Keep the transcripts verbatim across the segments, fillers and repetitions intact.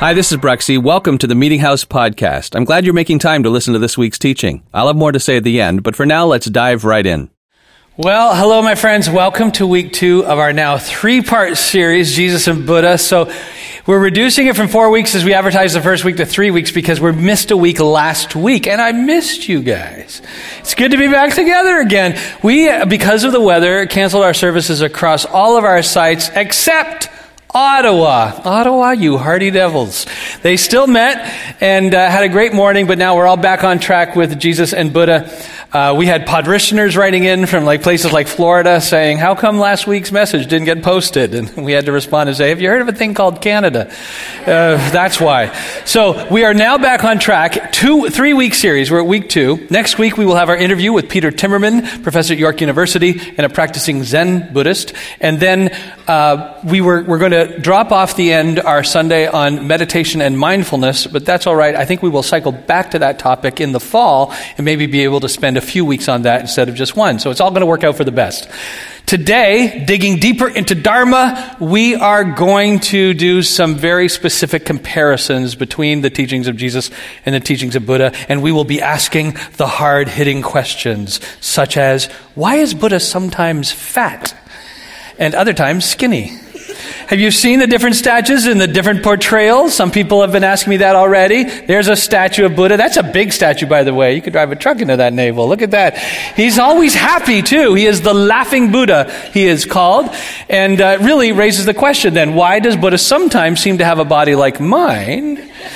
Hi, this is Bruxy. Welcome to the Meeting House Podcast. I'm glad you're making time to listen to this week's teaching. I'll have more to say at the end, but for now, let's dive right in. Well, hello, my friends. Welcome to week two of our now three-part series, Jesus and Buddha. So we're reducing it from four weeks as we advertised the first week to three weeks because we missed a week last week, and I missed you guys. It's good to be back together again. We, because of the weather, canceled our services across all of our sites except Ottawa. Ottawa, you hardy devils. They still met and uh, had a great morning, but now we're all back on track with Jesus and Buddha. Uh, we had parishioners writing in from like places like Florida saying, how come last week's message didn't get posted? And we had to respond and say, have you heard of a thing called Canada? Uh, that's why. So we are now back on track. Two, three week series. We're at week two. Next week we will have our interview with Peter Timmerman, professor at York University and a practicing Zen Buddhist. And then uh, we were we're going to drop off the end our Sunday on meditation and mindfulness, but that's all right. I think we will cycle back to that topic in the fall and maybe be able to spend a few weeks on that instead of just one. So it's all going to work out for the best. Today, digging deeper into Dharma, we are going to do some very specific comparisons between the teachings of Jesus and the teachings of Buddha, and we will be asking the hard-hitting questions, such as, why is Buddha sometimes fat and other times skinny? Have you seen the different statues and the different portrayals? Some people have been asking me that already. There's a statue of Buddha. That's a big statue, by the way. You could drive a truck into that navel. Look at that. He's always happy, too. He is the laughing Buddha, he is called. And uh, really raises the question, then, why does Buddha sometimes seem to have a body like mine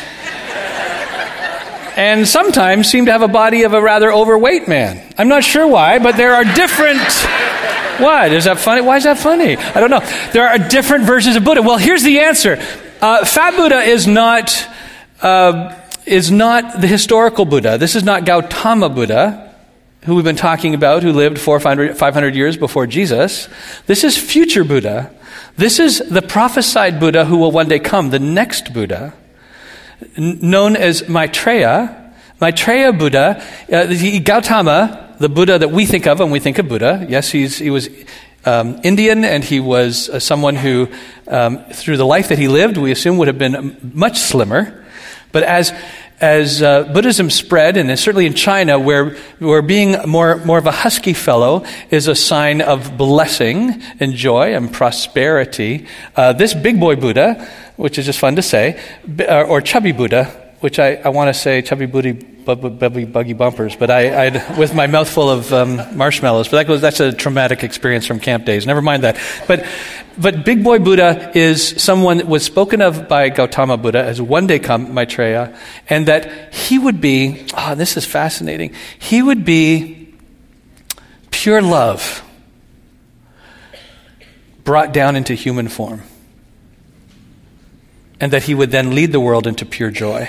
and sometimes seem to have a body of a rather overweight man? I'm not sure why, but there are different... What? Is that funny? Why is that funny? I don't know. There are different versions of Buddha. Well, here's the answer. Uh, Fat Buddha is not uh, is not the historical Buddha. This is not Gautama Buddha, who we've been talking about, who lived four or five hundred years before Jesus. This is future Buddha. This is the prophesied Buddha who will one day come, the next Buddha, n- known as Maitreya. Maitreya Buddha, uh, the, Gautama, the Buddha that we think of when we think of Buddha. Yes, he's, he was um, Indian, and he was uh, someone who, um, through the life that he lived, we assume would have been much slimmer. But as as uh, Buddhism spread, and certainly in China, where where being more more of a husky fellow is a sign of blessing and joy and prosperity, uh, this big boy Buddha, which is just fun to say, or chubby Buddha, which I, I want to say chubby booty, bubby, buggy bumpers, but I, I'd, with my mouth full of um, marshmallows. But that goes, that's a traumatic experience from camp days. Never mind that. But, but Big Boy Buddha is someone that was spoken of by Gautama Buddha as one day come, Maitreya, and that he would be, oh, this is fascinating, he would be pure love brought down into human form. And that he would then lead the world into pure joy.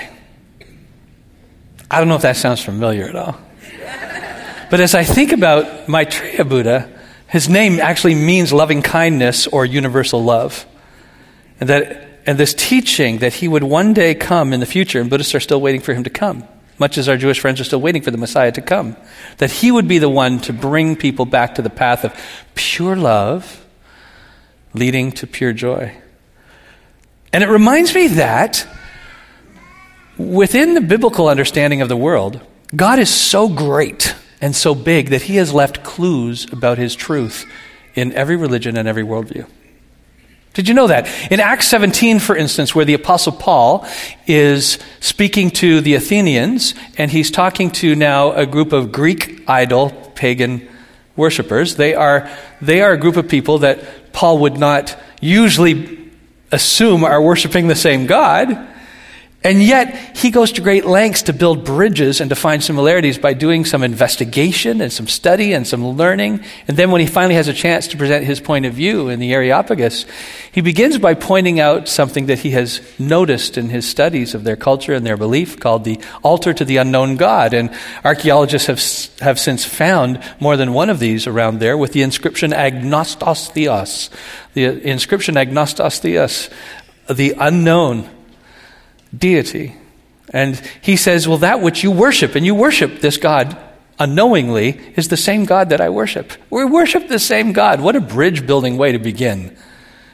I don't know if that sounds familiar at all. But as I think about Maitreya Buddha, his name actually means loving kindness or universal love. And that and this teaching that he would one day come in the future, and Buddhists are still waiting for him to come, much as our Jewish friends are still waiting for the Messiah to come, that he would be the one to bring people back to the path of pure love leading to pure joy. And it reminds me that within the biblical understanding of the world, God is so great and so big that he has left clues about his truth in every religion and every worldview. Did you know that? In Acts seventeen, for instance, where the Apostle Paul is speaking to the Athenians, and he's talking to now a group of Greek idol pagan worshipers. They are, they are a group of people that Paul would not usually assume are worshiping the same God. And yet, he goes to great lengths to build bridges and to find similarities by doing some investigation and some study and some learning. And then when he finally has a chance to present his point of view in the Areopagus, he begins by pointing out something that he has noticed in his studies of their culture and their belief called the altar to the unknown God. And archaeologists have, have since found more than one of these around there with the inscription Agnostos Theos. The inscription Agnostos Theos, the unknown deity. And he says, well, that which you worship, and you worship this God unknowingly, is the same God that I worship. We worship the same God. What a bridge-building way to begin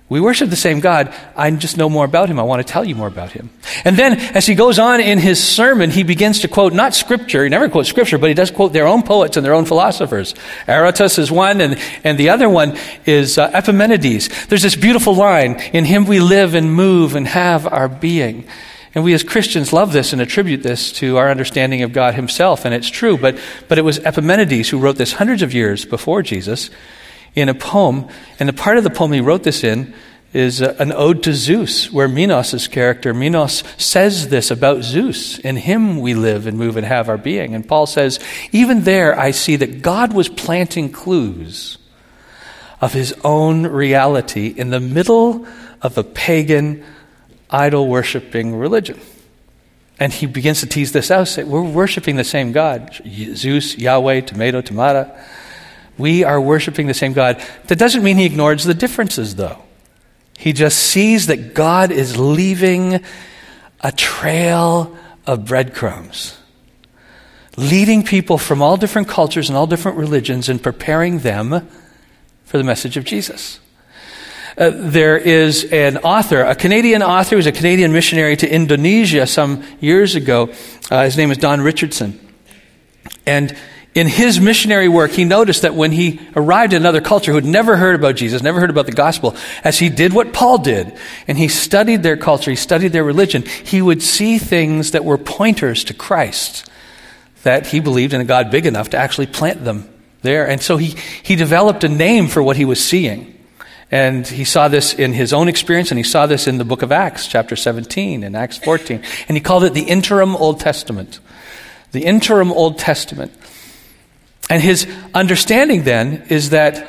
We worship the same God. I just know more about him. I want to tell you more about him. And then as he goes on in his sermon, he begins to quote not scripture. He never quotes scripture, but he does quote their own poets and their own philosophers. Aratus is one, and, and the other one is uh, Epimenides. There's this beautiful line, in him we live and move and have our being. And we as Christians love this and attribute this to our understanding of God himself, and it's true, but, but it was Epimenides who wrote this hundreds of years before Jesus in a poem, and the part of the poem he wrote this in is uh, an ode to Zeus, where Minos' character, Minos says this about Zeus. In him we live and move and have our being. And Paul says, even there I see that God was planting clues of his own reality in the middle of a pagan, idol-worshipping religion. And he begins to tease this out, say, we're worshiping the same God. Zeus, Yahweh, tomato, tomata. We are worshiping the same God. That doesn't mean he ignores the differences, though. He just sees that God is leaving a trail of breadcrumbs, leading people from all different cultures and all different religions and preparing them for the message of Jesus. Uh, there is an author, a Canadian author who was a Canadian missionary to Indonesia some years ago. Uh, his name is Don Richardson. And in his missionary work, he noticed that when he arrived in another culture who had never heard about Jesus, never heard about the gospel, as he did what Paul did, and he studied their culture, he studied their religion, he would see things that were pointers to Christ, that he believed in a God big enough to actually plant them there. And so he, he developed a name for what he was seeing. And he saw this in his own experience, and he saw this in the book of Acts, chapter seventeen and Acts fourteen. And he called it the interim Old Testament. The interim Old Testament. And his understanding then is that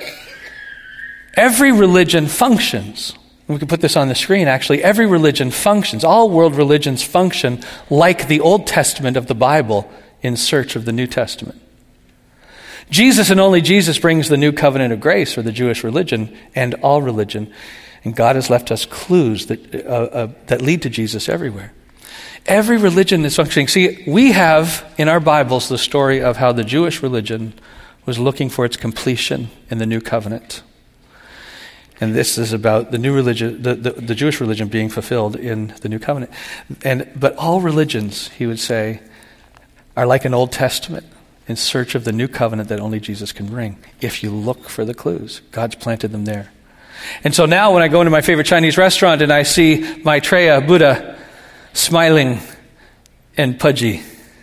every religion functions. We can put this on the screen, actually. Every religion functions. All world religions function like the Old Testament of the Bible in search of the New Testament. Jesus and only Jesus brings the new covenant of grace for the Jewish religion and all religion. And God has left us clues that, uh, uh, that lead to Jesus everywhere. Every religion is functioning. See, we have in our Bibles the story of how the Jewish religion was looking for its completion in the new covenant. And this is about the new religion, the, the, the Jewish religion being fulfilled in the new covenant. And but all religions, he would say, are like an Old Testament in search of the new covenant that only Jesus can bring. If you look for the clues, God's planted them there. And so now when I go into my favorite Chinese restaurant and I see Maitreya Buddha smiling and pudgy,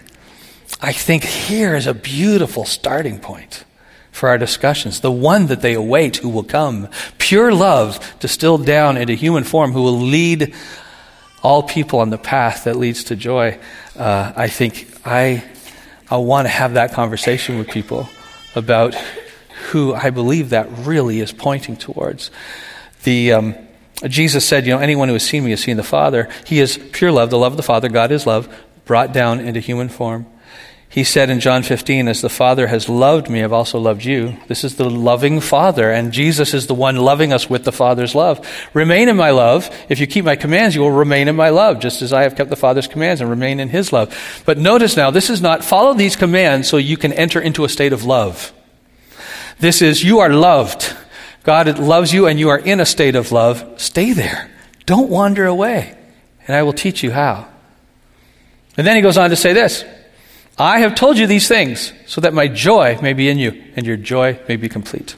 I think here is a beautiful starting point for our discussions. The one that they await who will come. Pure love distilled down into human form who will lead all people on the path that leads to joy. Uh, I think I, I want to have that conversation with people about who I believe that really is pointing towards. The... Um, Jesus said, you know, anyone who has seen me has seen the Father. He is pure love, the love of the Father. God is love, brought down into human form. He said in John fifteen, as the Father has loved me, I've also loved you. This is the loving Father, and Jesus is the one loving us with the Father's love. Remain in my love. If you keep my commands, you will remain in my love, just as I have kept the Father's commands and remain in his love. But notice now, this is not follow these commands so you can enter into a state of love. This is you are loved. God loves you and you are in a state of love. Stay there. Don't wander away. And I will teach you how. And then he goes on to say this. I have told you these things so that my joy may be in you and your joy may be complete.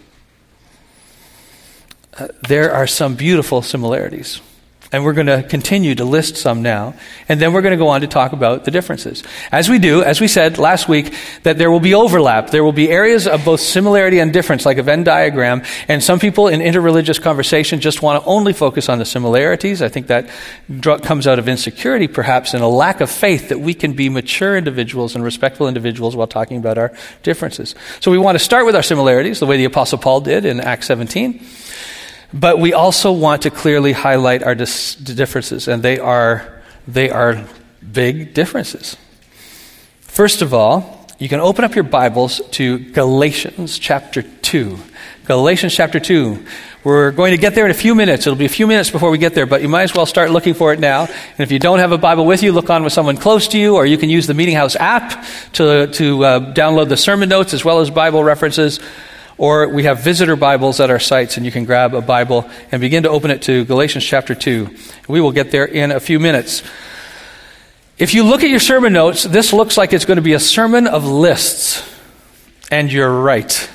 Uh, there are some beautiful similarities. And we're going to continue to list some now. And then we're going to go on to talk about the differences. As we do, as we said last week, that there will be overlap. There will be areas of both similarity and difference, like a Venn diagram. And some people in interreligious conversation just want to only focus on the similarities. I think that comes out of insecurity, perhaps, and a lack of faith that we can be mature individuals and respectful individuals while talking about our differences. So we want to start with our similarities, the way the Apostle Paul did in Acts seventeen. But we also want to clearly highlight our dis- differences, and they are they are big differences. First of all, you can open up your Bibles to Galatians chapter two. Galatians chapter two. We're going to get there in a few minutes. It'll be a few minutes before we get there, but you might as well start looking for it now. And if you don't have a Bible with you, look on with someone close to you, or you can use the Meeting House app to, to uh, download the sermon notes as well as Bible references. or we have visitor Bibles at our sites, and you can grab a Bible and begin to open it to Galatians chapter two. We will get there in a few minutes. If you look at your sermon notes, this looks like it's going to be a sermon of lists, and you're right.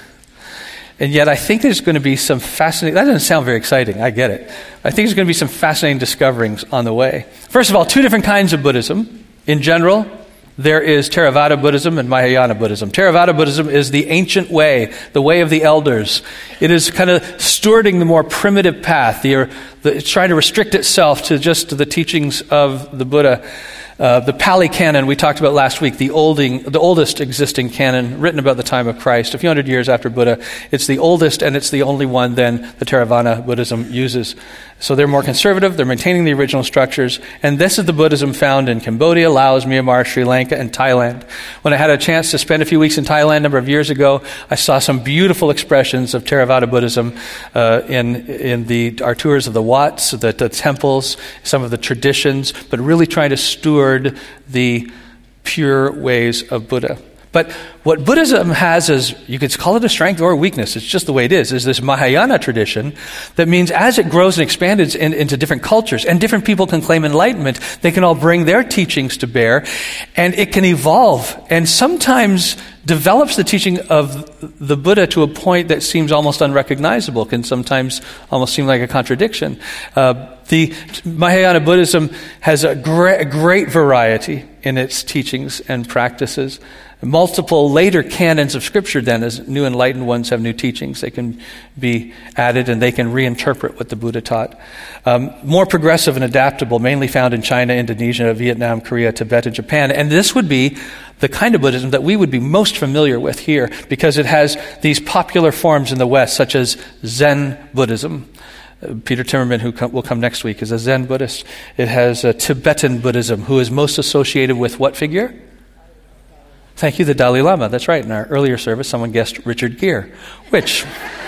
And yet I think there's going to be some fascinating, that doesn't sound very exciting, I get it. I think there's going to be some fascinating discoverings on the way. First of all, two different kinds of Buddhism. In general, there is Theravada Buddhism and Mahayana Buddhism. Theravada Buddhism is the ancient way, the way of the elders. It is kind of stewarding the more primitive path. The, the, it's trying to restrict itself to just the teachings of the Buddha. Uh, the Pali Canon we talked about last week, the, olding, the oldest existing canon written about the time of Christ, a few hundred years after Buddha. It's the oldest, and it's the only one then the Theravada Buddhism uses. So they're more conservative, they're maintaining the original structures, and this is the Buddhism found in Cambodia, Laos, Myanmar, Sri Lanka, and Thailand. When I had a chance to spend a few weeks in Thailand a number of years ago, I saw some beautiful expressions of Theravada Buddhism uh, in in the our tours of the Wats, the, the temples, some of the traditions, but really trying to steward the pure ways of Buddha. But what Buddhism has is, you could call it a strength or a weakness, it's just the way it is, is this Mahayana tradition that means as it grows and expands in, into different cultures, and different people can claim enlightenment, they can all bring their teachings to bear, and it can evolve, and sometimes develops the teaching of the Buddha to a point that seems almost unrecognizable, can sometimes almost seem like a contradiction. Uh, the Mahayana Buddhism has a great, a great variety in its teachings and practices. Multiple later canons of Scripture then, as new enlightened ones have new teachings, they can be added and they can reinterpret what the Buddha taught. Um, more progressive and adaptable, mainly found in China, Indonesia, Vietnam, Korea, Tibet, and Japan. And this would be the kind of Buddhism that we would be most familiar with here, because it has these popular forms in the West, such as Zen Buddhism. Uh, Peter Timmerman, who com- will come next week, is a Zen Buddhist. It has uh, Tibetan Buddhism, who is most associated with what figure? Thank you, the Dalai Lama. That's right. In our earlier service, someone guessed Richard Gere. Which?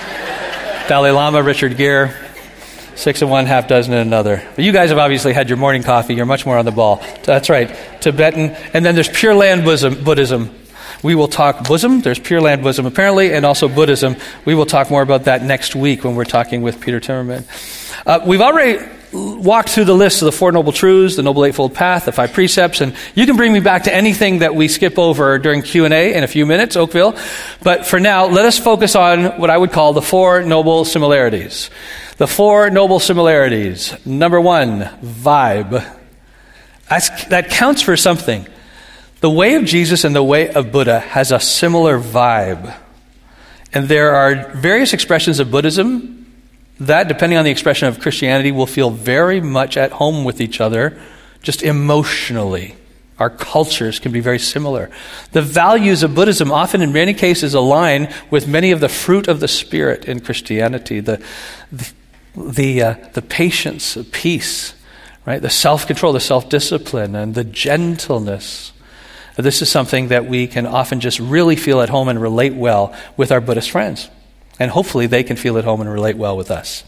Dalai Lama, Richard Gere, six and one, half dozen and another. But you guys have obviously had your morning coffee. You're much more on the ball. That's right. Tibetan. And then there's Pure Land Buddhism. We will talk bosom. There's Pure Land Buddhism apparently, and also Buddhism. We will talk more about that next week when we're talking with Peter Timmerman. Uh, we've already walked through the list of the Four Noble Truths, the Noble Eightfold Path, the Five Precepts, and you can bring me back to anything that we skip over during Q and A in a few minutes, Oakville. But for now, let us focus on what I would call the Four Noble Similarities. The Four Noble Similarities. Number one, vibe. That's, that counts for something. The way of Jesus and the way of Buddha has a similar vibe. And there are various expressions of Buddhism that, depending on the expression of Christianity, will feel very much at home with each other, just emotionally. Our cultures can be very similar. The values of Buddhism often, in many cases, align with many of the fruit of the Spirit in Christianity. The the the, uh, the patience, the peace, right? The self-control, the self-discipline, and the gentleness. This is something that we can often just really feel at home and relate well with our Buddhist friends. And hopefully they can feel at home and relate well with us.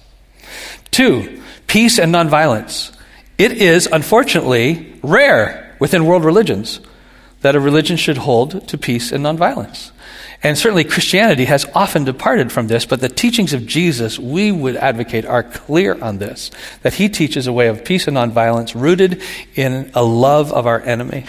Two, peace and nonviolence. It is, unfortunately, rare within world religions that a religion should hold to peace and nonviolence. And certainly Christianity has often departed from this, but the teachings of Jesus, we would advocate, are clear on this, that he teaches a way of peace and nonviolence rooted in a love of our enemy.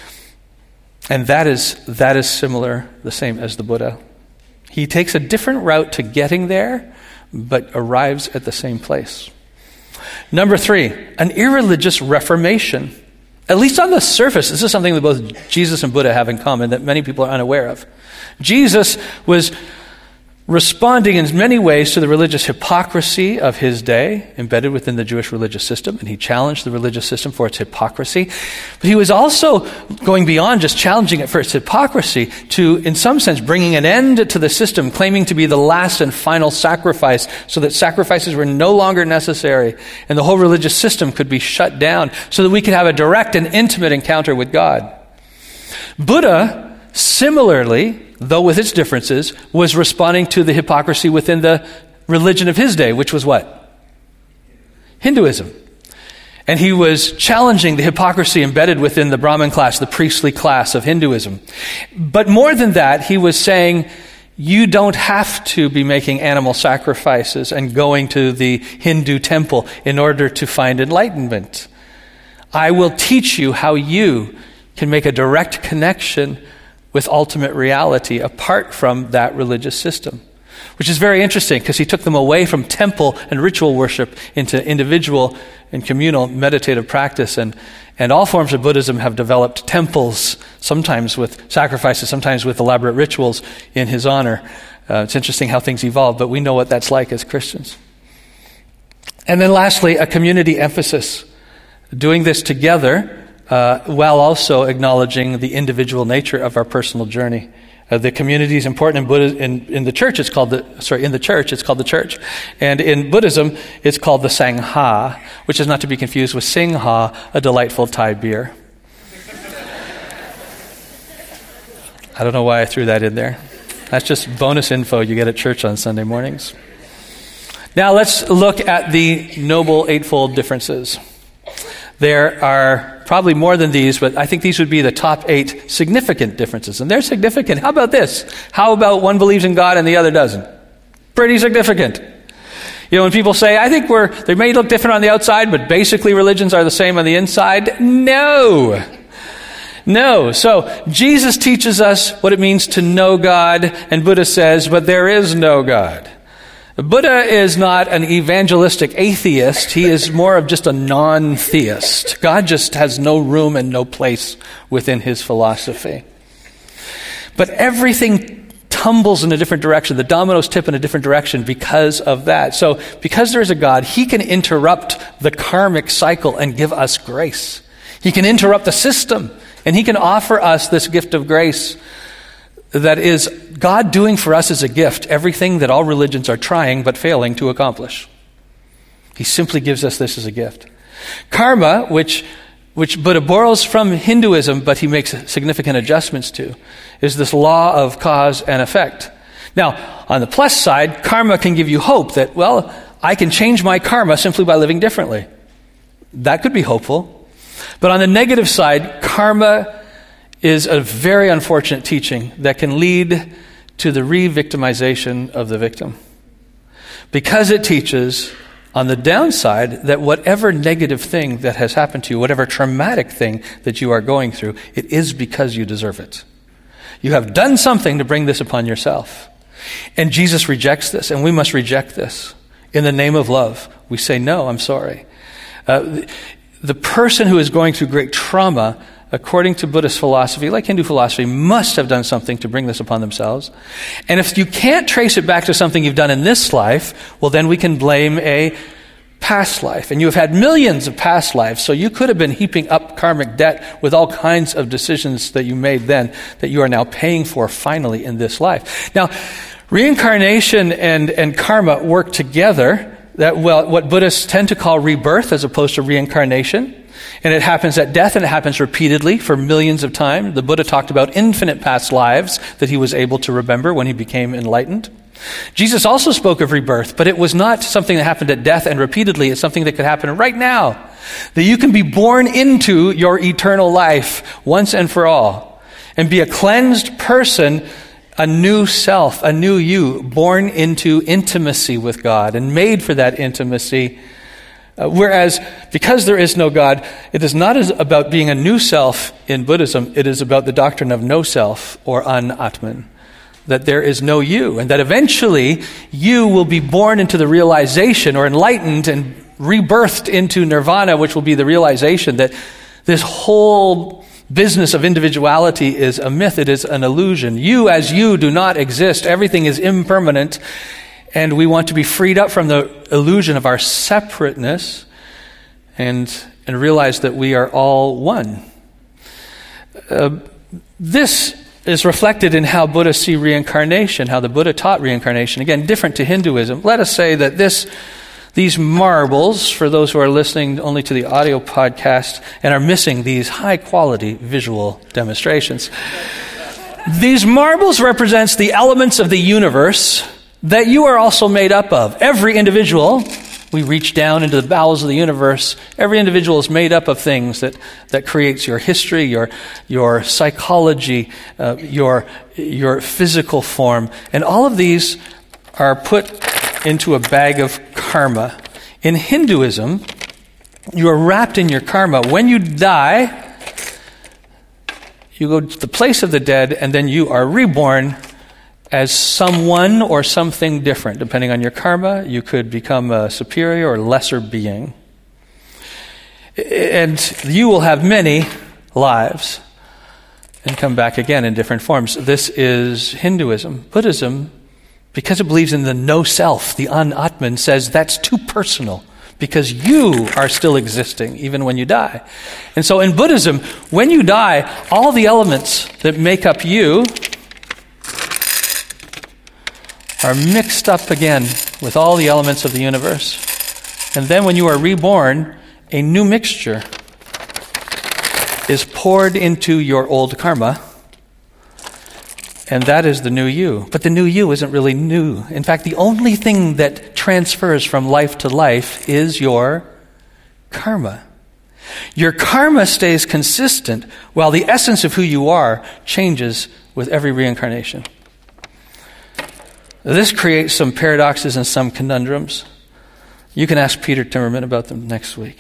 And that is that is similar, the same as the Buddha. He takes a different route to getting there, but arrives at the same place. Number three, an irreligious reformation. At least on the surface, this is something that both Jesus and Buddha have in common that many people are unaware of. Jesus was responding in many ways to the religious hypocrisy of his day, embedded within the Jewish religious system, and he challenged the religious system for its hypocrisy. But he was also going beyond just challenging it for its hypocrisy to, in some sense, bringing an end to the system, claiming to be the last and final sacrifice, so that sacrifices were no longer necessary, and the whole religious system could be shut down, so that we could have a direct and intimate encounter with God. Buddha, similarly, though with its differences, was responding to the hypocrisy within the religion of his day, which was what? Hinduism. And he was challenging the hypocrisy embedded within the Brahmin class, the priestly class of Hinduism. But more than that, he was saying, You don't have to be making animal sacrifices and going to the Hindu temple in order to find enlightenment. I will teach you how you can make a direct connection with ultimate reality apart from that religious system. Which is very interesting because he took them away from temple and ritual worship into individual and communal meditative practice. And, and all forms of Buddhism have developed temples, sometimes with sacrifices, sometimes with elaborate rituals in his honor. Uh, it's interesting how things evolve, but we know what that's like as Christians. And then lastly, a community emphasis. Doing this together uh, while also acknowledging the individual nature of our personal journey. Uh, the community is important in Buddha, in, in the church. It's called the sorry in the church. It's called the church, and in Buddhism, it's called the Sangha, which is not to be confused with Singha, a delightful Thai beer. I don't know why I threw that in there. That's just bonus info you get at church on Sunday mornings. Now let's look at the Noble Eightfold Differences. There are probably more than these, but I think these would be the top eight significant differences. And they're significant. How about this? How about one believes in God and the other doesn't? Pretty significant. You know, when people say, I think we're, they may look different on the outside, but basically religions are the same on the inside. No. No. So Jesus teaches us what it means to know God, and Buddha says, but there is no God. Buddha is not an evangelistic atheist. He is more of just a non-theist. God just has no room and no place within his philosophy. But everything tumbles in a different direction. The dominoes tip in a different direction because of that. So because there is a God, he can interrupt the karmic cycle and give us grace. He can interrupt the system, and he can offer us this gift of grace that is God doing for us as a gift everything that all religions are trying but failing to accomplish. He simply gives us this as a gift. Karma, which which Buddha borrows from Hinduism, but he makes significant adjustments to, is this law of cause and effect. Now, on the plus side, karma can give you hope that, well, I can change my karma simply by living differently. That could be hopeful. But on the negative side, karma is a very unfortunate teaching that can lead to the re-victimization of the victim. Because it teaches, on the downside, that whatever negative thing that has happened to you, whatever traumatic thing that you are going through, it is because you deserve it. You have done something to bring this upon yourself. And Jesus rejects this, and we must reject this. In the name of love, we say, no, I'm sorry. Uh, the person who is going through great trauma, according to Buddhist philosophy, like Hindu philosophy, must have done something to bring this upon themselves. And if you can't trace it back to something you've done in this life, well, then we can blame a past life. And you have had millions of past lives, so you could have been heaping up karmic debt with all kinds of decisions that you made then that you are now paying for finally in this life. Now, reincarnation and, and karma work together. That, well, what Buddhists tend to call rebirth as opposed to reincarnation. And it happens at death, and it happens repeatedly for millions of times. The Buddha talked about infinite past lives that he was able to remember when he became enlightened. Jesus also spoke of rebirth, but it was not something that happened at death and repeatedly. It's something that could happen right now. That you can be born into your eternal life once and for all and be a cleansed person, a new self, a new you, born into intimacy with God and made for that intimacy. Uh, whereas, because there is no God, it is not as about being a new self in Buddhism. It is about the doctrine of no self, or an-atman, that there is no you, and that eventually you will be born into the realization, or enlightened and rebirthed into nirvana, which will be the realization that this whole business of individuality is a myth. It is an illusion. You as you do not exist. Everything is impermanent. And we want to be freed up from the illusion of our separateness and, and realize that we are all one. Uh, this is reflected in how Buddhists see reincarnation, how the Buddha taught reincarnation. Again, different to Hinduism. Let us say that this, these marbles, for those who are listening only to the audio podcast and are missing these high-quality visual demonstrations, these marbles represents the elements of the universe that you are also made up of. Every individual, we reach down into the bowels of the universe, every individual is made up of things that, that creates your history, your your psychology, uh, your your physical form. And all of these are put into a bag of karma. In Hinduism, you are wrapped in your karma. When you die, you go to the place of the dead, and then you are reborn as someone or something different. Depending on your karma, you could become a superior or lesser being. And you will have many lives and come back again in different forms. This is Hinduism. Buddhism, because it believes in the no self, the an-atman, says that's too personal, because you are still existing even when you die. And so in Buddhism, when you die, all the elements that make up you are mixed up again with all the elements of the universe. And then when you are reborn, a new mixture is poured into your old karma, and that is the new you. But the new you isn't really new. In fact, the only thing that transfers from life to life is your karma. Your karma stays consistent, while the essence of who you are changes with every reincarnation. This creates some paradoxes and some conundrums. You can ask Peter Timmerman about them next week.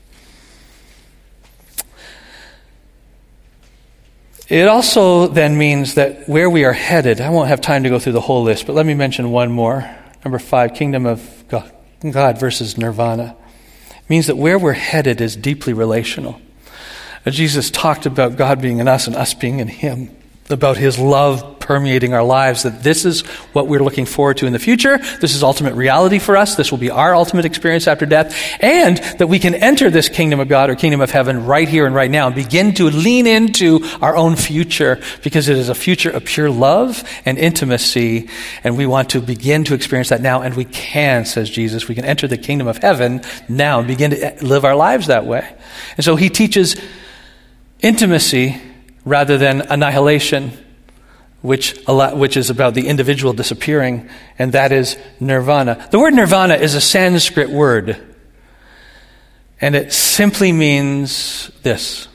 It also then means that where we are headed, I won't have time to go through the whole list, but let me mention one more. Number five, kingdom of God, God versus nirvana. It means that where we're headed is deeply relational. Jesus talked about God being in us and us being in him, about his love permeating our lives, that this is what we're looking forward to in the future. This is ultimate reality for us. This will be our ultimate experience after death. And that we can enter this kingdom of God or kingdom of heaven right here and right now and begin to lean into our own future, because it is a future of pure love and intimacy. And we want to begin to experience that now. And we can, says Jesus, we can enter the kingdom of heaven now and begin to live our lives that way. And so he teaches intimacy rather than annihilation, which which is about the individual disappearing, and that is nirvana. The word nirvana is a Sanskrit word, and it simply means this.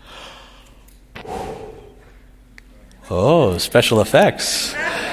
Oh, special effects.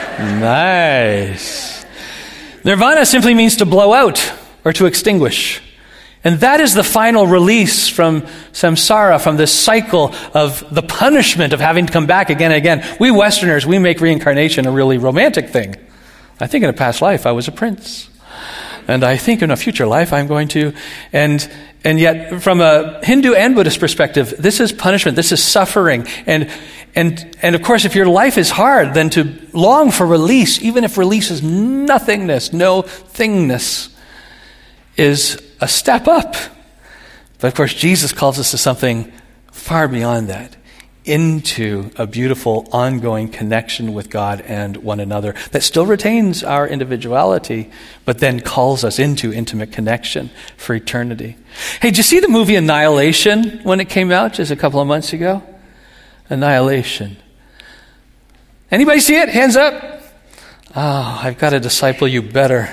Nice. Nirvana simply means to blow out or to extinguish. And that is the final release from samsara, from this cycle of the punishment of having to come back again and again. We Westerners, we make reincarnation a really romantic thing. I think in a past life I was a prince. And I think in a future life I'm going to... And and yet from a Hindu and Buddhist perspective, this is punishment, this is suffering. And and and of course, if your life is hard, then to long for release, even if release is nothingness, no thingness, is a step up. But of course, Jesus calls us to something far beyond that, into a beautiful, ongoing connection with God and one another that still retains our individuality, but then calls us into intimate connection for eternity. Hey, did you see the movie Annihilation when it came out just a couple of months ago? Annihilation. Anybody see it? Hands up. Oh, I've got to disciple you better.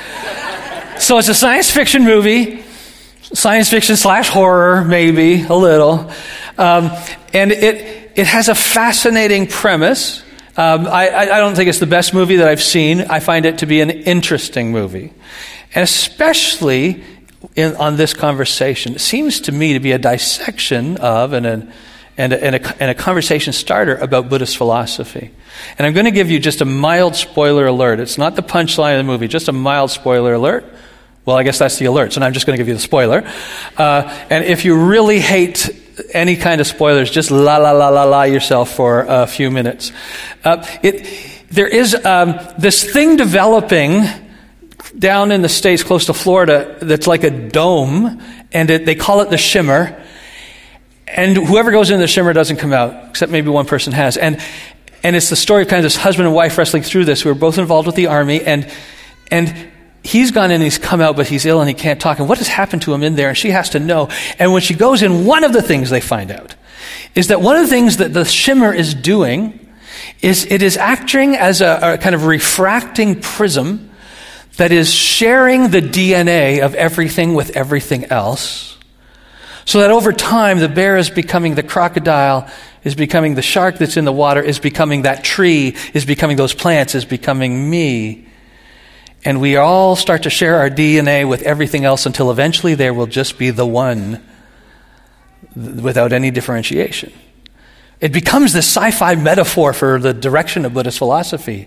So it's a science fiction movie, science fiction slash horror, maybe a little, um, and it it has a fascinating premise. Um, I, I don't think it's the best movie that I've seen. I find it to be an interesting movie, and especially in, on this conversation, it seems to me to be a dissection of and a and a, and a, and a conversation starter about Buddhist philosophy. And I'm going to give you just a mild spoiler alert. It's not the punchline of the movie, just a mild spoiler alert. Well, I guess that's the alert, so now I'm just going to give you the spoiler. Uh, and if you really hate any kind of spoilers, just la la la la la yourself for a few minutes. Uh, it there is um, this thing developing down in the States close to Florida that's like a dome, and it, they call it the Shimmer. And whoever goes into the Shimmer doesn't come out, except maybe one person has. And and it's the story of kind of this husband and wife wrestling through this, who are both involved with the army, and and he's gone in and he's come out, but he's ill and he can't talk. And what has happened to him in there? And she has to know. And when she goes in, one of the things they find out is that one of the things that the Shimmer is doing is it is acting as a, a kind of refracting prism that is sharing the D N A of everything with everything else, so that over time the bear is becoming the crocodile, is becoming the shark that's in the water, is becoming that tree, is becoming those plants, is becoming me. And we all start to share our D N A with everything else until eventually there will just be the one without any differentiation. It becomes this sci-fi metaphor for the direction of Buddhist philosophy.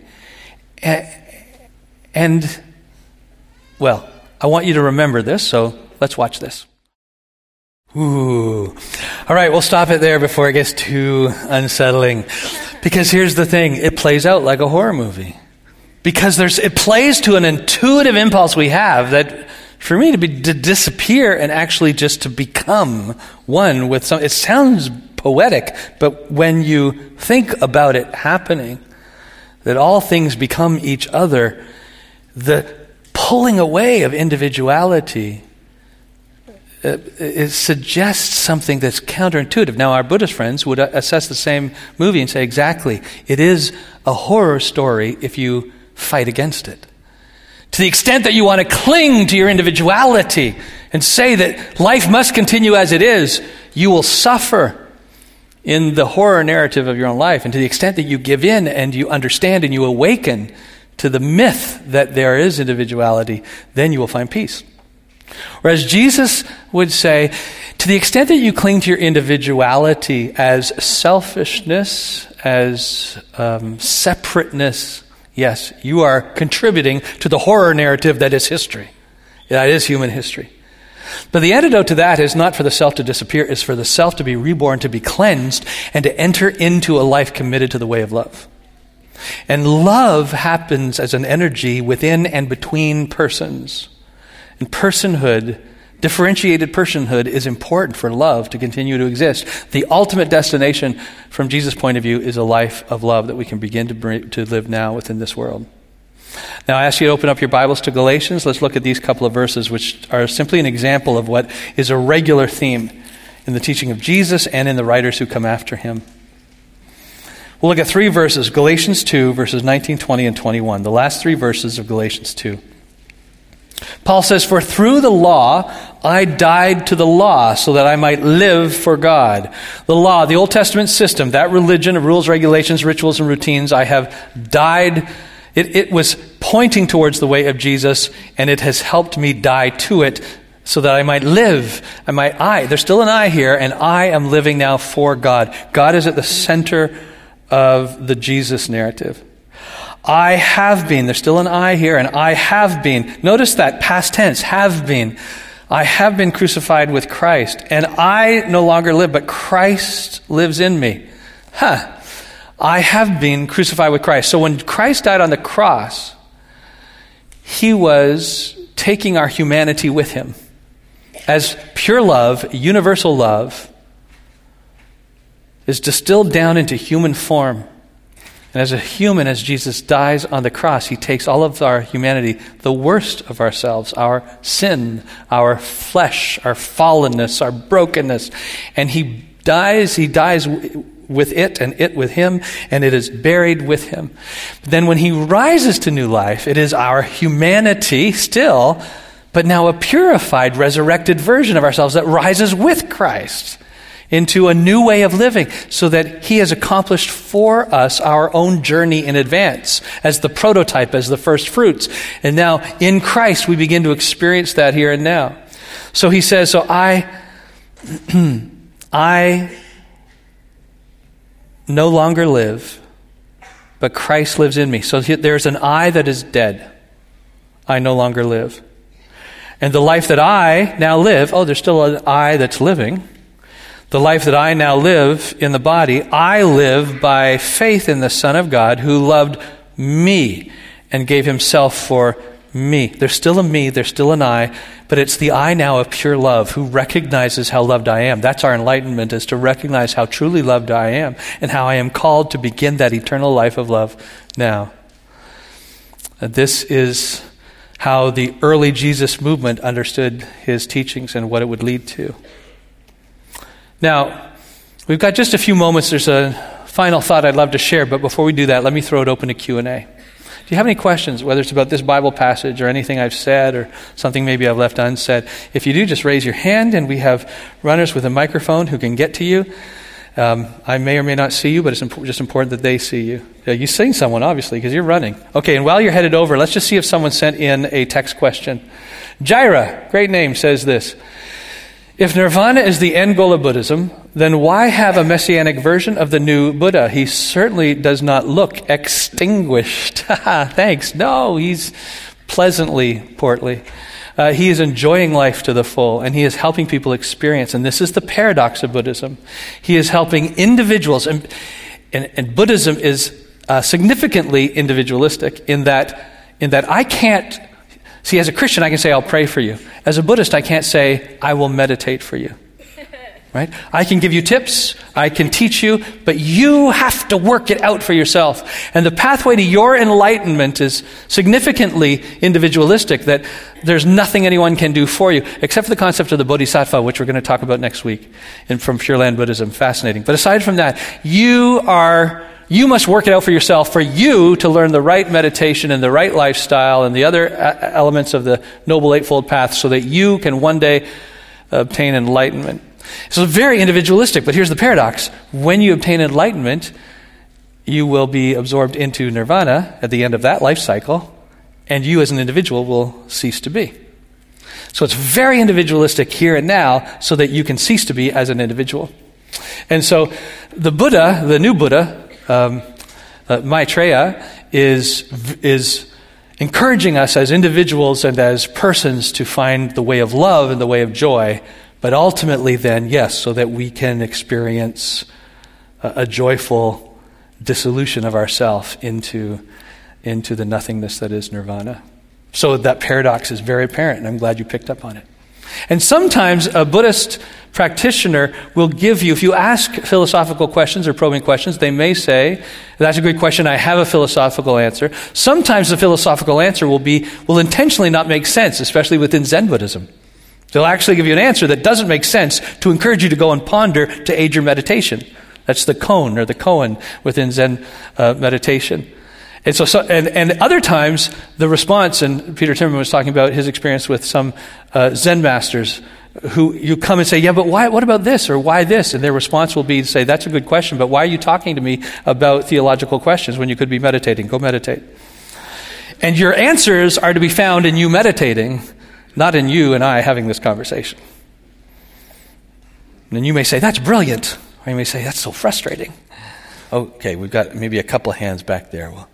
And, well, I want you to remember this, so let's watch this. Ooh. All right, we'll stop it there before it gets too unsettling. Because here's the thing, it plays out like a horror movie. Because there's, it plays to an intuitive impulse we have that for me to be to disappear and actually just to become one with some, it sounds poetic, but when you think about it happening, that all things become each other, the pulling away of individuality, it, it suggests something that's counterintuitive. Now, our Buddhist friends would assess the same movie and say, exactly, it is a horror story if you fight against it. To the extent that you want to cling to your individuality and say that life must continue as it is, you will suffer in the horror narrative of your own life. And to the extent that you give in and you understand and you awaken to the myth that there is individuality, then you will find peace. Whereas Jesus would say, to the extent that you cling to your individuality as selfishness, as um, separateness, yes, you are contributing to the horror narrative that is history. That is human history. But the antidote to that is not for the self to disappear, it's for the self to be reborn, to be cleansed, and to enter into a life committed to the way of love. And love happens as an energy within and between persons. And personhood, differentiated personhood, is important for love to continue to exist. The ultimate destination from Jesus' point of view is a life of love that we can begin to bring, to live now within this world. Now I ask you to open up your Bibles to Galatians. Let's look at these couple of verses, which are simply an example of what is a regular theme in the teaching of Jesus and in the writers who come after him. We'll look at three verses, Galatians two, verses nineteen, twenty, and twenty-one, the last three verses of Galatians two. Paul says, "For through the law I died to the law so that I might live for God." The law, the Old Testament system, that religion of rules, regulations, rituals, and routines, I have died. It, it was pointing towards the way of Jesus, and it has helped me die to it so that I might live. I might, I, there's still an I here, and I am living now for God. God is at the center of the Jesus narrative. I have been, there's still an I here, and I have been. Notice that, past tense, have been. I have been crucified with Christ, and I no longer live, but Christ lives in me. Huh. I have been crucified with Christ. So when Christ died on the cross, he was taking our humanity with him. As pure love, universal love, is distilled down into human form. And as a human, as Jesus dies on the cross, he takes all of our humanity, the worst of ourselves, our sin, our flesh, our fallenness, our brokenness, and he dies, he dies with it and it with him, and it is buried with him. But then when he rises to new life, it is our humanity still, but now a purified, resurrected version of ourselves that rises with Christ into a new way of living, so that he has accomplished for us our own journey in advance as the prototype, as the first fruits. And now in Christ we begin to experience that here and now. So he says, so I, I no longer live, but Christ lives in me. So there's an I that is dead. I no longer live. And the life that I now live, oh, there's still an I that's living. The life that I now live in the body, I live by faith in the Son of God who loved me and gave himself for me. There's still a me, there's still an I, but it's the I now of pure love who recognizes how loved I am. That's our enlightenment, is to recognize how truly loved I am and how I am called to begin that eternal life of love now. And this is how the early Jesus movement understood his teachings and what it would lead to. Now, we've got just a few moments. There's a final thought I'd love to share, but before we do that, let me throw it open to Q and A. Do you have any questions, whether it's about this Bible passage or anything I've said or something maybe I've left unsaid? If you do, just raise your hand, and we have runners with a microphone who can get to you. Um, I may or may not see you, but it's imp- just important that they see you. Yeah, you've seen someone, obviously, because you're running. Okay, and while you're headed over, let's just see if someone sent in a text question. Jaira, great name, says this. If nirvana is the end goal of Buddhism, then why have a messianic version of the new Buddha? He certainly does not look extinguished. Thanks. No, he's pleasantly portly. Uh, he is enjoying life to the full, and he is helping people experience. And this is the paradox of Buddhism. He is helping individuals. And, and, and Buddhism is uh, significantly individualistic in that, in that I can't... See, as a Christian, I can say, I'll pray for you. As a Buddhist, I can't say, I will meditate for you. Right? I can give you tips, I can teach you, but you have to work it out for yourself. And the pathway to your enlightenment is significantly individualistic, that there's nothing anyone can do for you, except for the concept of the Bodhisattva, which we're going to talk about next week, and from Pure Land Buddhism. Fascinating. But aside from that, you are... You must work it out for yourself, for you to learn the right meditation and the right lifestyle and the other elements of the Noble Eightfold Path so that you can one day obtain enlightenment. So it's very individualistic, but here's the paradox. When you obtain enlightenment, you will be absorbed into nirvana at the end of that life cycle, and you as an individual will cease to be. So it's very individualistic here and now so that you can cease to be as an individual. And so the Buddha, the new Buddha, Um, uh, Maitreya is is encouraging us as individuals and as persons to find the way of love and the way of joy, but ultimately then, yes, so that we can experience a, a joyful dissolution of ourself into, into the nothingness that is nirvana. So that paradox is very apparent, and I'm glad you picked up on it. And sometimes a Buddhist practitioner will give you, if you ask philosophical questions or probing questions, they may say, that's a good question, I have a philosophical answer. Sometimes the philosophical answer will be, will intentionally not make sense, especially within Zen Buddhism. They'll actually give you an answer that doesn't make sense to encourage you to go and ponder to aid your meditation. That's the koan or the koan within Zen uh, meditation. And so, so and, and other times, the response, and Peter Timmerman was talking about his experience with some uh, Zen masters who you come and say, yeah, but why? What about this? Or why this? And their response will be to say, that's a good question, but why are you talking to me about theological questions when you could be meditating? Go meditate. And your answers are to be found in you meditating, not in you and I having this conversation. And you may say, that's brilliant. Or you may say, that's so frustrating. Okay, we've got maybe a couple of hands back there. Well,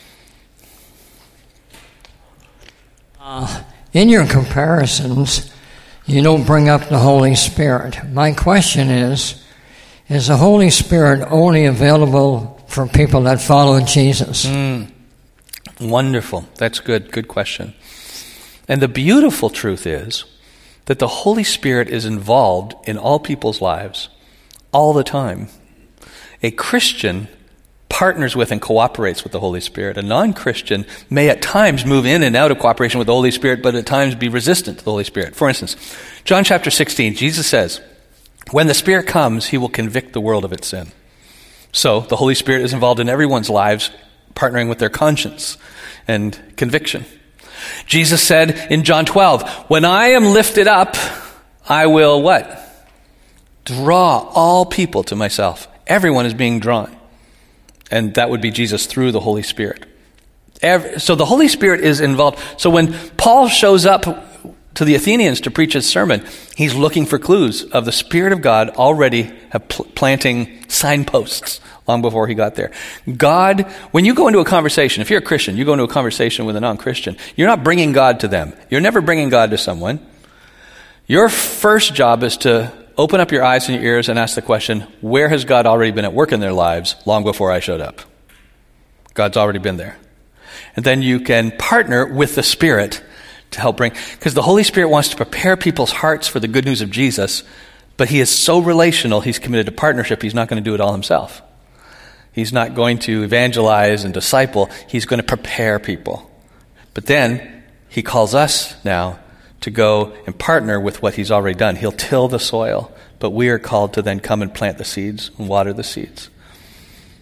Uh, in your comparisons, you don't bring up the Holy Spirit. My question is, is the Holy Spirit only available for people that follow Jesus? Mm, wonderful. That's good. Good question. And the beautiful truth is that the Holy Spirit is involved in all people's lives all the time. A Christian partners with and cooperates with the Holy Spirit. A non-Christian may at times move in and out of cooperation with the Holy Spirit, but at times be resistant to the Holy Spirit. For instance, John chapter sixteen, Jesus says, when the Spirit comes, he will convict the world of its sin. So the Holy Spirit is involved in everyone's lives, partnering with their conscience and conviction. Jesus said in John twelve, when I am lifted up, I will what? Draw all people to myself. Everyone is being drawn. And that would be Jesus through the Holy Spirit. Every, so the Holy Spirit is involved. So when Paul shows up to the Athenians to preach his sermon, he's looking for clues of the Spirit of God already pl- planting signposts long before he got there. God, when you go into a conversation, if you're a Christian, you go into a conversation with a non-Christian, you're not bringing God to them. You're never bringing God to someone. Your first job is to open up your eyes and your ears and ask the question, where has God already been at work in their lives long before I showed up? God's already been there. And then you can partner with the Spirit to help bring, because the Holy Spirit wants to prepare people's hearts for the good news of Jesus, but he is so relational, he's committed to partnership, he's not going to do it all himself. He's not going to evangelize and disciple, he's going to prepare people. But then he calls us now to go and partner with what he's already done. He'll till the soil, but we are called to then come and plant the seeds and water the seeds.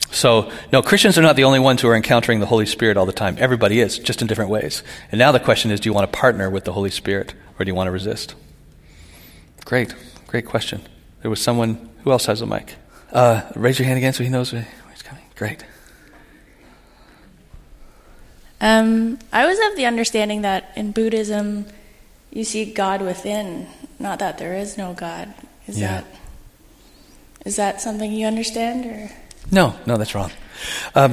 So, no, Christians are not the only ones who are encountering the Holy Spirit all the time. Everybody is, just in different ways. And now the question is, do you want to partner with the Holy Spirit, or do you want to resist? Great, great question. There was someone, who else has a mic? Uh, raise your hand again so he knows where he's coming. Great. Um, I always have the understanding that in Buddhism, you see God within, not that there is no God. Is Yeah. that is that something you understand, or? No, no, that's wrong. Um,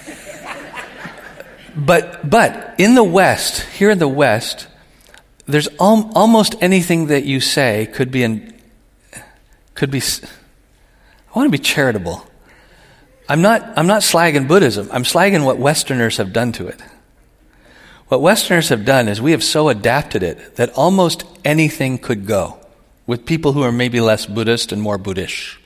but but in the West, here in the West, there's al- almost anything that you say could be in, could be. I want to be charitable. I'm not. I'm not slagging Buddhism. I'm slagging what Westerners have done to it. What Westerners have done is we have so adapted it that almost anything could go with people who are maybe less Buddhist and more Buddhish.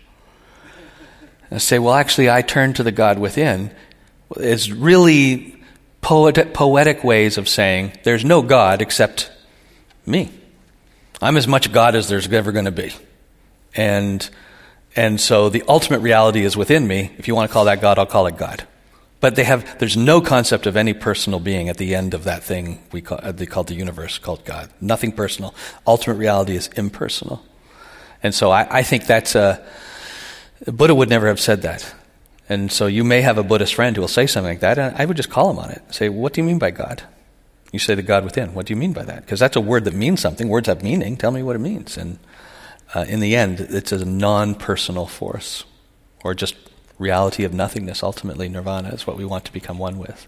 And say, well, actually, I turn to the God within. It's really poetic, poetic ways of saying there's no God except me. I'm as much God as there's ever going to be. And and so the ultimate reality is within me. If you want to call that God, I'll call it God. But they have there's no concept of any personal being at the end of that thing we call, they call the universe, called God. Nothing personal. Ultimate reality is impersonal. And so I, I think that's a... Buddha would never have said that. And so you may have a Buddhist friend who will say something like that, and I would just call him on it. Say, what do you mean by God? You say the God within. What do you mean by that? Because that's a word that means something. Words have meaning. Tell me what it means. And uh, in the end, it's a non-personal force, or just reality of nothingness. Ultimately, nirvana is what we want to become one with.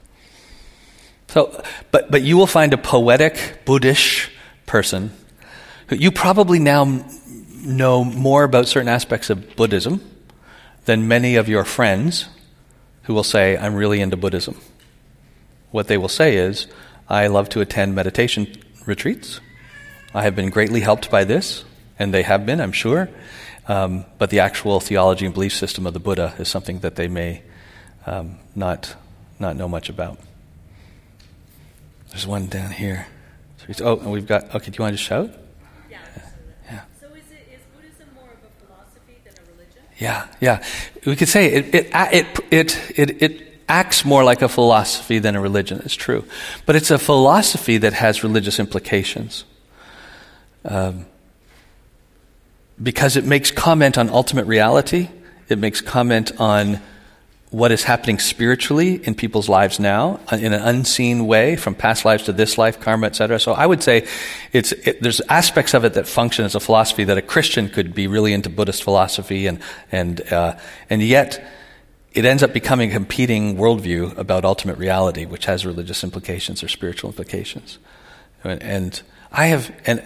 So, but but you will find a poetic, Buddhist person who you probably now know more about certain aspects of Buddhism than many of your friends who will say, I'm really into Buddhism. What they will say is, I love to attend meditation retreats. I have been greatly helped by this, and they have been, I'm sure. Um, but the actual theology and belief system of the Buddha is something that they may um, not not know much about. There's one down here. Oh, and we've got, okay, do you want to just shout? Yeah. Yeah. So is, it, is Buddhism more of a philosophy than a religion? Yeah, yeah. We could say it it it it it, it acts more like a philosophy than a religion. It's true, but it's a philosophy that has religious implications, um, because it makes comment on ultimate reality. It makes comment on what is happening spiritually in people's lives now, in an unseen way, from past lives to this life, karma, et cetera. So I would say it's it, there's aspects of it that function as a philosophy that a Christian could be really into Buddhist philosophy, and and uh, and yet it ends up becoming a competing worldview about ultimate reality, which has religious implications or spiritual implications. And, and I have and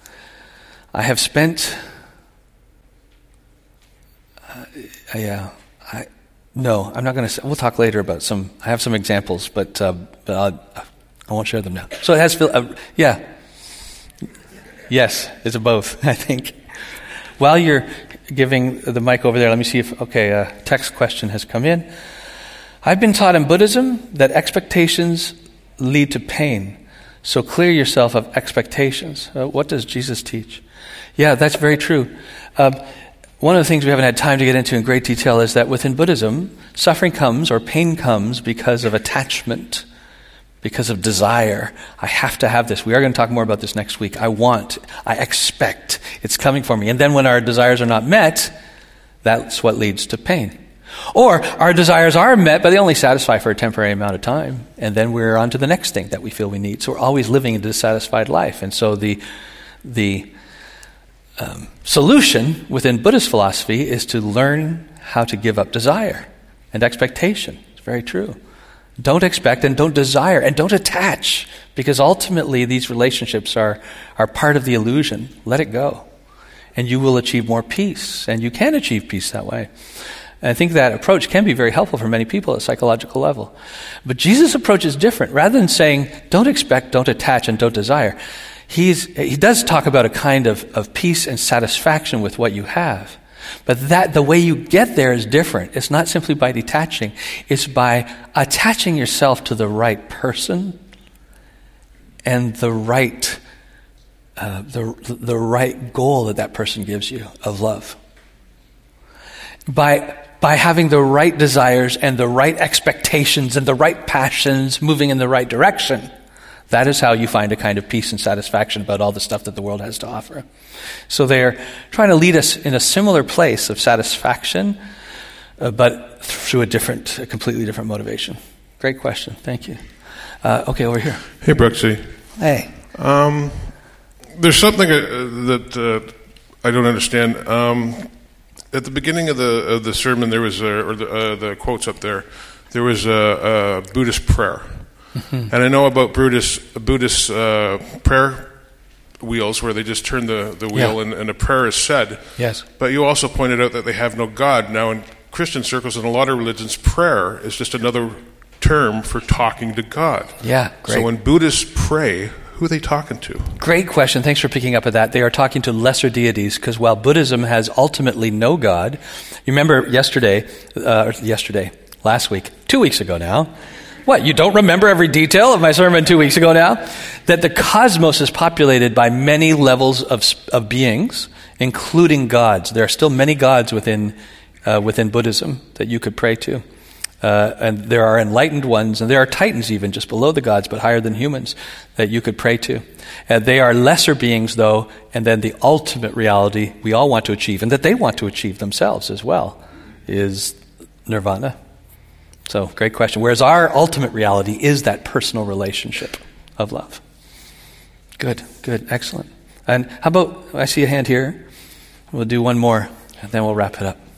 I have spent, uh, yeah, I. No, I'm not going to. We'll talk later about some. I have some examples, but uh, but I'll, I won't share them now. So it has. Uh, yeah. Yes, it's a both. I think. While you're giving the mic over there, let me see if okay. A text question has come in. I've been taught in Buddhism that expectations lead to pain. So clear yourself of expectations. Uh, what does Jesus teach? Yeah, that's very true. Uh, One of the things we haven't had time to get into in great detail is that within Buddhism, suffering comes or pain comes because of attachment, because of desire. I have to have this. We are going to talk more about this next week. I want, I expect, it's coming for me. And then when our desires are not met, that's what leads to pain. Or our desires are met, but they only satisfy for a temporary amount of time. And then we're on to the next thing that we feel we need. So we're always living a dissatisfied life. And so the the Um, solution within Buddhist philosophy is to learn how to give up desire and expectation. It's very true. Don't expect and don't desire and don't attach, because ultimately these relationships are, are part of the illusion. Let it go. And you will achieve more peace, and you can achieve peace that way. And I think that approach can be very helpful for many people at a psychological level. But Jesus' approach is different. Rather than saying, don't expect, don't attach, and don't desire, He's, he does talk about a kind of, of peace and satisfaction with what you have. But that the way you get there is different. It's not simply by detaching. It's by attaching yourself to the right person and the right uh, the the right goal that that person gives you of love. By by having the right desires and the right expectations and the right passions moving in the right direction. That is how you find a kind of peace and satisfaction about all the stuff that the world has to offer. So they're trying to lead us in a similar place of satisfaction, uh, but through a different, a completely different motivation. Great question. Thank you. Uh, okay, over here. Hey, Brooksy. Hey. Um, there's something uh, that uh, I don't understand. Um, at the beginning of the of the sermon, there was a, or the, uh, the quotes up there. There was a, a Buddhist prayer, mm-hmm. and I know about Buddhist Buddhist uh, prayer wheels where they just turn the the wheel yeah. and, and a prayer is said. Yes. But you also pointed out that they have no God. Now, in Christian circles and a lot of religions, prayer is just another term for talking to God. Yeah, great. So when Buddhists pray, who are they talking to? Great question. Thanks for picking up at that. They are talking to lesser deities because while Buddhism has ultimately no God, you remember yesterday, uh, yesterday, last week, two weeks ago now, what, you don't remember every detail of my sermon two weeks ago now? That the cosmos is populated by many levels of, of beings, including gods. There are still many gods within, uh, within Buddhism that you could pray to. Uh, and there are enlightened ones, and there are titans even just below the gods, but higher than humans, that you could pray to. And they are lesser beings, though, and then the ultimate reality we all want to achieve, and that they want to achieve themselves as well, is nirvana. So, great question. Whereas our ultimate reality is that personal relationship of love. Good, good, excellent. And how about, I see a hand here. We'll do one more, and then we'll wrap it up.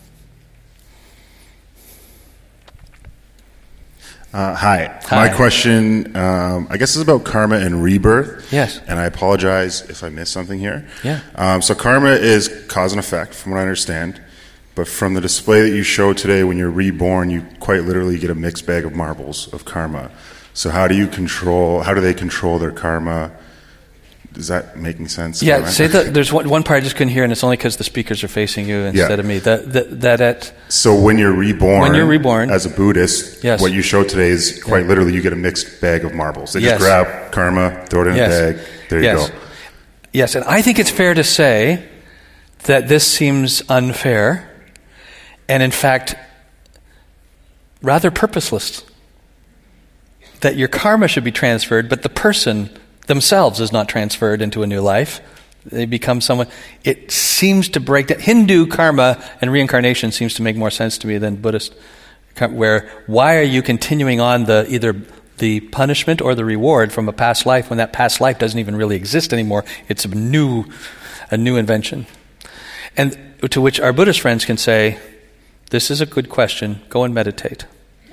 Uh, hi. Hi. My question, um, I guess, is about karma and rebirth. Yes. And I apologize if I missed something here. Yeah. Um, so karma is cause and effect, from what I understand. But from the display that you showed today, when you're reborn, you quite literally get a mixed bag of marbles of karma. So how do you control, how do they control their karma? Is that making sense? Yeah, say that there's one, one part I just couldn't hear, and it's only because the speakers are facing you instead yeah. of me. That, that, that at So when you're reborn, when you're reborn as a Buddhist, yes. what you showed today is quite yeah. literally you get a mixed bag of marbles. They yes. just grab karma, throw it in yes. a bag, there yes. you go. Yes, and I think it's fair to say that this seems unfair, and in fact, rather purposeless. That your karma should be transferred, but the person themselves is not transferred into a new life. They become someone. It seems to break that. Hindu karma and reincarnation seems to make more sense to me than Buddhist, where why are you continuing on the either the punishment or the reward from a past life when that past life doesn't even really exist anymore? It's a new, a new invention. And to which our Buddhist friends can say, this is a good question, go and meditate.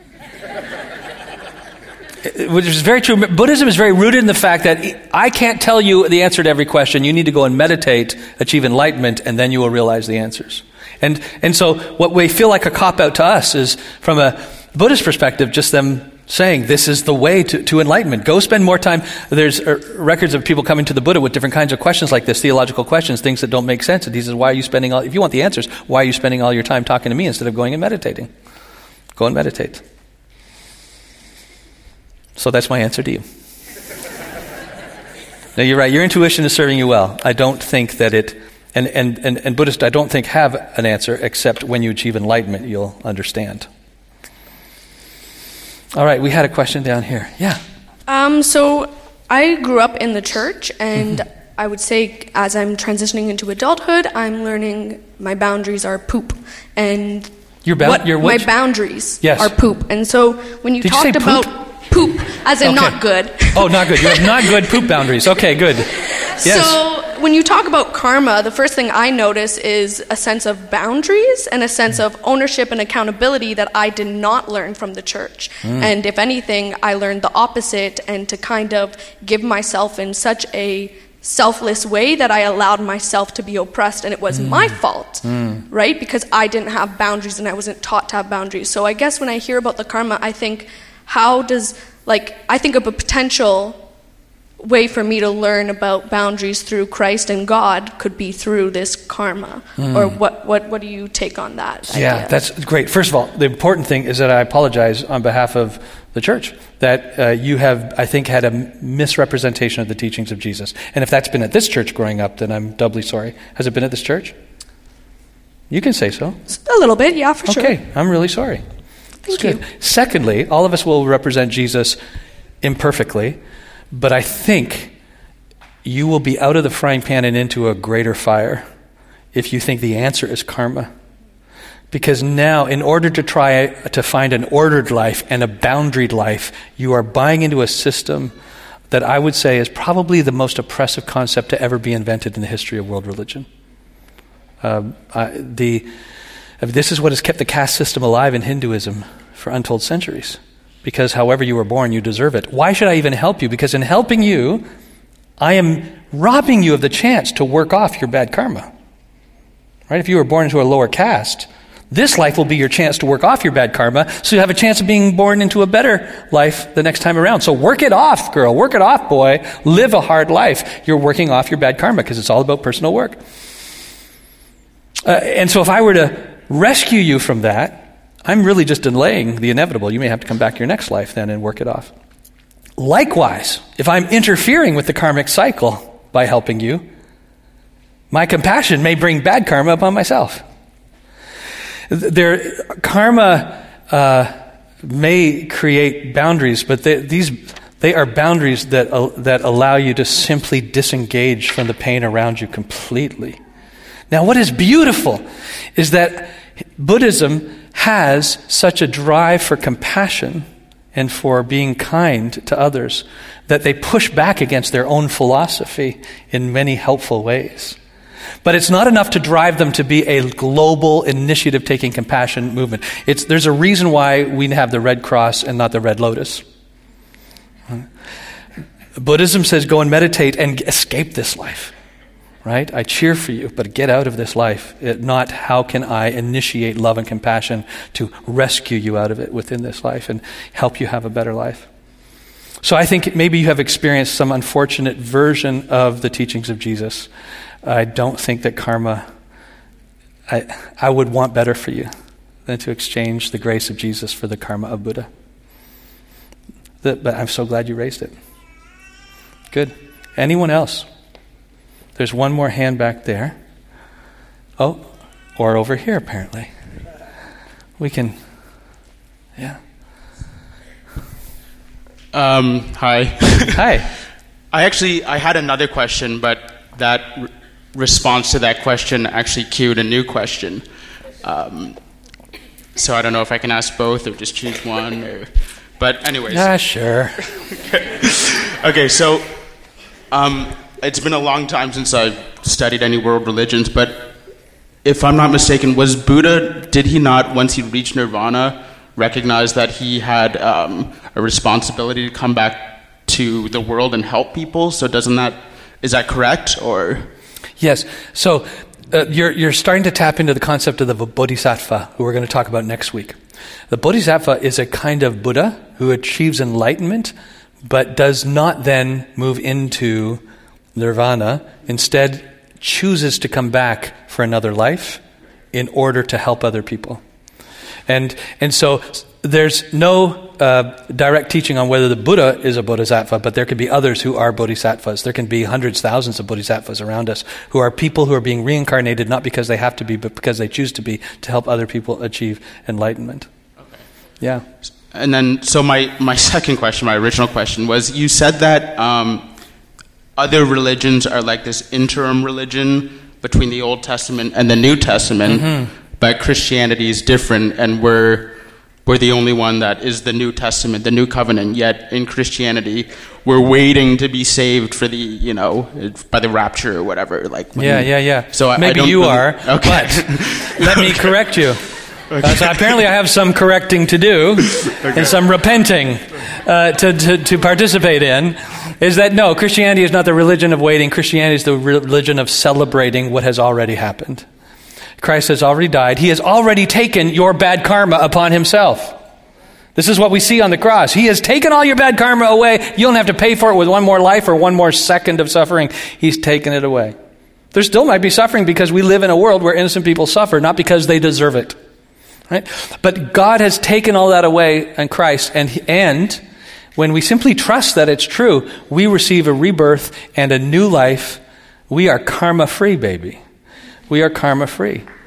Which is very true. Buddhism is very rooted in the fact that I can't tell you the answer to every question. You need to go and meditate, achieve enlightenment, and then you will realize the answers. And and so what we feel like a cop-out to us is, from a Buddhist perspective, just them saying, this is the way to, to enlightenment. Go spend more time. There's uh, records of people coming to the Buddha with different kinds of questions like this, theological questions, things that don't make sense. And he says, why are you spending all, if you want the answers, why are you spending all your time talking to me instead of going and meditating? Go and meditate. So that's my answer to you. No, you're right. Your intuition is serving you well. I don't think that it, and, and, and, and Buddhists, I don't think have an answer, except when you achieve enlightenment, you'll understand. All right, we had a question down here. Yeah. Um, so I grew up in the church, and mm-hmm. I would say as I'm transitioning into adulthood, I'm learning my boundaries are poop. And your ba- what, your what? my boundaries yes. are poop. And so when you Did talked you say about poop? Poop, as in okay. not good. Oh, not good. You have not good poop boundaries. Okay, good. Yes. So when you talk about karma, the first thing I notice is a sense of boundaries and a sense of ownership and accountability that I did not learn from the church. Mm. And if anything, I learned the opposite, and to kind of give myself in such a selfless way that I allowed myself to be oppressed, and it was mm. my fault, mm. right? Because I didn't have boundaries and I wasn't taught to have boundaries. So I guess when I hear about the karma, I think, how does, like, I think of a potential way for me to learn about boundaries through Christ and God could be through this karma. Mm. Or what, what, what do you take on that Yeah, idea? That's great. First of all, the important thing is that I apologize on behalf of the church that uh, you have, I think, had a misrepresentation of the teachings of Jesus. And if that's been at this church growing up, then I'm doubly sorry. Has it been at this church? You can say so. A little bit, yeah, for sure. Okay, I'm really sorry. Thank Good. you. Secondly, all of us will represent Jesus imperfectly, but I think you will be out of the frying pan and into a greater fire if you think the answer is karma. Because now, in order to try to find an ordered life and a boundaried life, you are buying into a system that I would say is probably the most oppressive concept to ever be invented in the history of world religion. Um, I, the This is what has kept the caste system alive in Hinduism for untold centuries. Because however you were born, you deserve it. Why should I even help you? Because in helping you, I am robbing you of the chance to work off your bad karma. Right? If you were born into a lower caste, this life will be your chance to work off your bad karma, so you have a chance of being born into a better life the next time around. So work it off, girl. Work it off, boy. Live a hard life. You're working off your bad karma because it's all about personal work. Uh, and so if I were to rescue you from that, I'm really just delaying the inevitable. You may have to come back your next life then and work it off. Likewise, if I'm interfering with the karmic cycle by helping you, my compassion may bring bad karma upon myself. Their karma uh, may create boundaries, but they, these they are boundaries that uh, that allow you to simply disengage from the pain around you completely. Now, what is beautiful is that Buddhism has such a drive for compassion and for being kind to others that they push back against their own philosophy in many helpful ways. But it's not enough to drive them to be a global initiative-taking compassion movement. It's, there's a reason why we have the Red Cross and not the Red Lotus. Buddhism says go and meditate and escape this life. Right? I cheer for you, but get out of this life. It, not how can I initiate love and compassion to rescue you out of it within this life and help you have a better life. So I think maybe you have experienced some unfortunate version of the teachings of Jesus. I don't think that karma, I, I would want better for you than to exchange the grace of Jesus for the karma of Buddha. The, but I'm so glad you raised it. Good. Anyone else? There's one more hand back there. Oh, or over here, apparently. We can, yeah. Um, hi. Hi. I actually, I had another question, but that r- response to that question actually cued a new question. Um, so I don't know if I can ask both or just choose one. Or, but anyways. Yeah, sure. okay. okay, so... Um, It's been a long time since I've studied any world religions, but if I'm not mistaken, was Buddha, did he not, once he reached nirvana, recognize that he had um, a responsibility to come back to the world and help people? So doesn't that, is that correct, or? Yes, so uh, you're, you're starting to tap into the concept of the Bodhisattva, who we're going to talk about next week. The Bodhisattva is a kind of Buddha who achieves enlightenment, but does not then move into nirvana, instead chooses to come back for another life in order to help other people. And and so there's no uh, direct teaching on whether the Buddha is a bodhisattva, but there could be others who are bodhisattvas. There can be hundreds, thousands of bodhisattvas around us who are people who are being reincarnated not because they have to be, but because they choose to be, to help other people achieve enlightenment. Okay. Yeah. And then, so my, my second question, my original question was, you said that um, other religions are like this interim religion between the Old Testament and the New Testament, mm-hmm. but Christianity is different, and we're we're the only one that is the New Testament, the New Covenant. Yet in Christianity, we're waiting to be saved for the, you know, by the rapture or whatever. Like when, yeah, yeah, yeah. So I, maybe I don't you really, are, okay. but let me correct you. Okay. Uh, so apparently I have some correcting to do okay. and some repenting uh, to, to, to participate in, is that no, Christianity is not the religion of waiting. Christianity is the religion of celebrating what has already happened. Christ has already died. He has already taken your bad karma upon himself. This is what we see on the cross. He has taken all your bad karma away. You don't have to pay for it with one more life or one more second of suffering. He's taken it away. There still might be suffering because we live in a world where innocent people suffer, not because they deserve it. Right? But God has taken all that away in Christ, and and when we simply trust that it's true, we receive a rebirth and a new life. We are karma-free, baby. We are karma-free.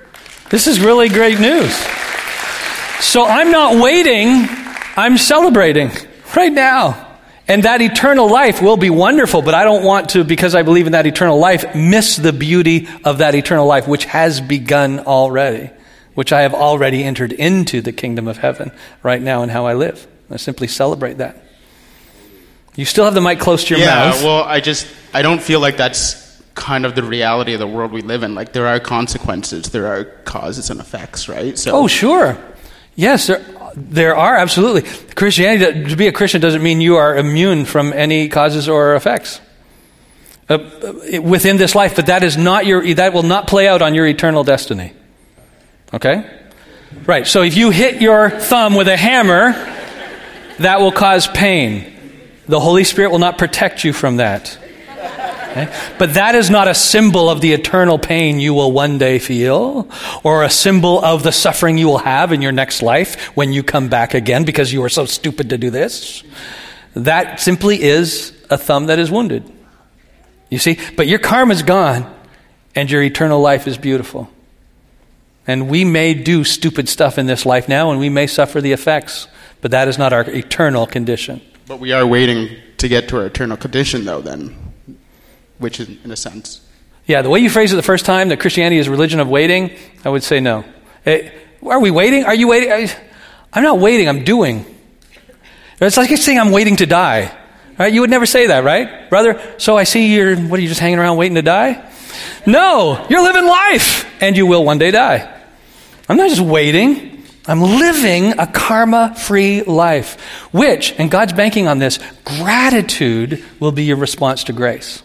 This is really great news. So I'm not waiting, I'm celebrating right now. And that eternal life will be wonderful, but I don't want to, because I believe in that eternal life, miss the beauty of that eternal life, which has begun already, which I have already entered into the kingdom of heaven right now in how I live. I simply celebrate that. You still have the mic close to your yeah, mouth. Yeah, well, I just, I don't feel like that's kind of the reality of the world we live in. Like, there are consequences, there are causes and effects, right? So. Oh, sure. Yes, there, there are, absolutely. Christianity, to be a Christian doesn't mean you are immune from any causes or effects uh, within this life, but that is not your, that will not play out on your eternal destiny. Okay? Right, so if you hit your thumb with a hammer, that will cause pain. The Holy Spirit will not protect you from that. Okay? But that is not a symbol of the eternal pain you will one day feel, or a symbol of the suffering you will have in your next life when you come back again because you were so stupid to do this. That simply is a thumb that is wounded. You see? But your karma's gone, and your eternal life is beautiful. And we may do stupid stuff in this life now, and we may suffer the effects, but that is not our eternal condition. But we are waiting to get to our eternal condition, though, then, which is, in a sense. Yeah, the way you phrased it the first time, that Christianity is a religion of waiting, I would say no. Hey, are we waiting? Are you waiting? I, I'm not waiting, I'm doing. It's like saying I'm waiting to die. Right? You would never say that, right? Brother, so I see you're, what are you, just hanging around waiting to die? No, you're living life, and you will one day die. I'm not just waiting. I'm living a karma-free life, which, and God's banking on this, gratitude will be your response to grace.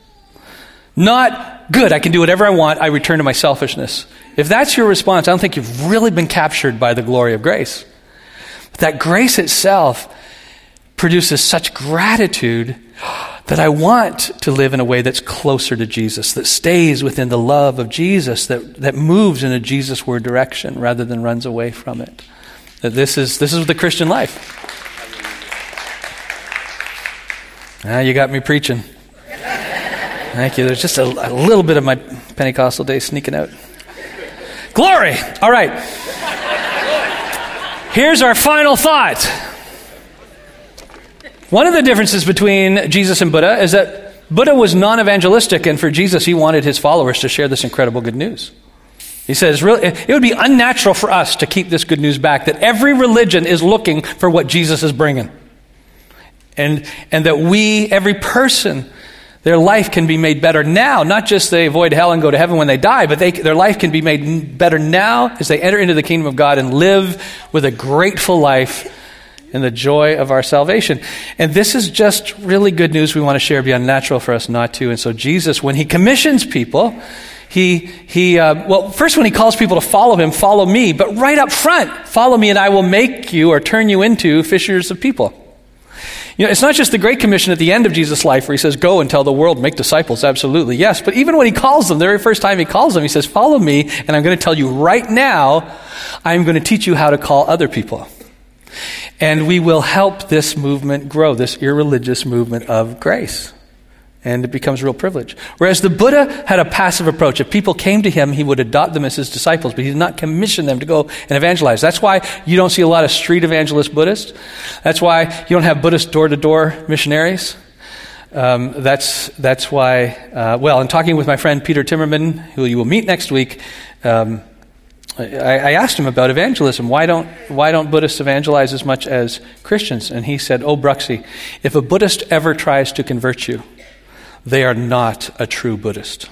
Not, good, I can do whatever I want, I return to my selfishness. If that's your response, I don't think you've really been captured by the glory of grace. But that grace itself produces such gratitude that I want to live in a way that's closer to Jesus, that stays within the love of Jesus, that, that moves in a Jesus-word direction rather than runs away from it. That this is this is the Christian life. Now you got me preaching. Thank you. There's just a, a little bit of my Pentecostal day sneaking out. Glory! All right. Here's our final thought. One of the differences between Jesus and Buddha is that Buddha was non-evangelistic, and for Jesus, he wanted his followers to share this incredible good news. He says, really, it would be unnatural for us to keep this good news back, that every religion is looking for what Jesus is bringing. And, and that we, every person, their life can be made better now. Not just they avoid hell and go to heaven when they die, but they, their life can be made better now as they enter into the kingdom of God and live with a grateful life in the joy of our salvation. And this is just really good news we want to share. It'd be unnatural for us not to. And so Jesus, when he commissions people, he, he uh, well, first when he calls people to follow him, follow me. But right up front, follow me and I will make you or turn you into fishers of people. You know, it's not just the Great Commission at the end of Jesus' life where he says, go and tell the world, make disciples. Absolutely, yes. But even when he calls them, the very first time he calls them, he says, follow me, and I'm going to tell you right now, I'm going to teach you how to call other people. And we will help this movement grow, this irreligious movement of grace. And it becomes a real privilege. Whereas the Buddha had a passive approach. If people came to him, he would adopt them as his disciples, but he did not commission them to go and evangelize. That's why you don't see a lot of street evangelist Buddhists. That's why you don't have Buddhist door-to-door missionaries. Um, that's that's why, uh, well, in talking with my friend Peter Timmerman, who you will meet next week, um, I, I asked him about evangelism. Why don't why don't Buddhists evangelize as much as Christians? And he said, oh, Bruxy, if a Buddhist ever tries to convert you, they are not a true Buddhist.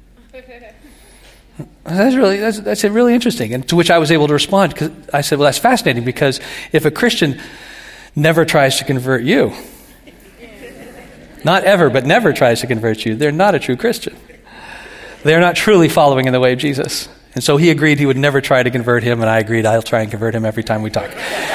That's really that's, that's really interesting. And to which I was able to respond, because I said, well, that's fascinating, because if a Christian never tries to convert you, not ever, but never tries to convert you, they're not a true Christian. They're not truly following in the way of Jesus. And so he agreed he would never try to convert him, and I agreed I'll try and convert him every time we talk.